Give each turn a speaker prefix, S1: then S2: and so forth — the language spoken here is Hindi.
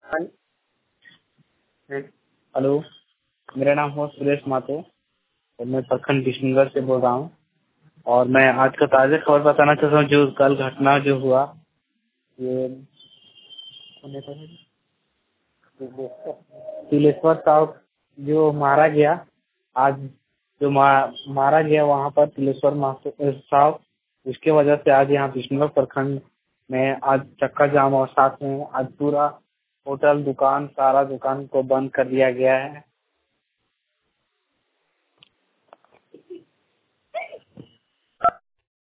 S1: हेलो, मेरा नाम है सुरेश मातो और मैं प्रखंड किशनगढ़ से बोल रहा हूँ। और मैं आज का ताज़ा खबर बताना चाहता हूँ। जो कल घटना जो हुआ, ये तिलेश्वर साहब जो मारा गया, आज जो मारा गया वहाँ पर तिलेश्वर साहब, उसके वजह से आज यहाँ किशनगढ़ प्रखंड में आज चक्का जाम और साथ में आज पूरा होटल दुकान सारा दुकान को बंद कर दिया गया है।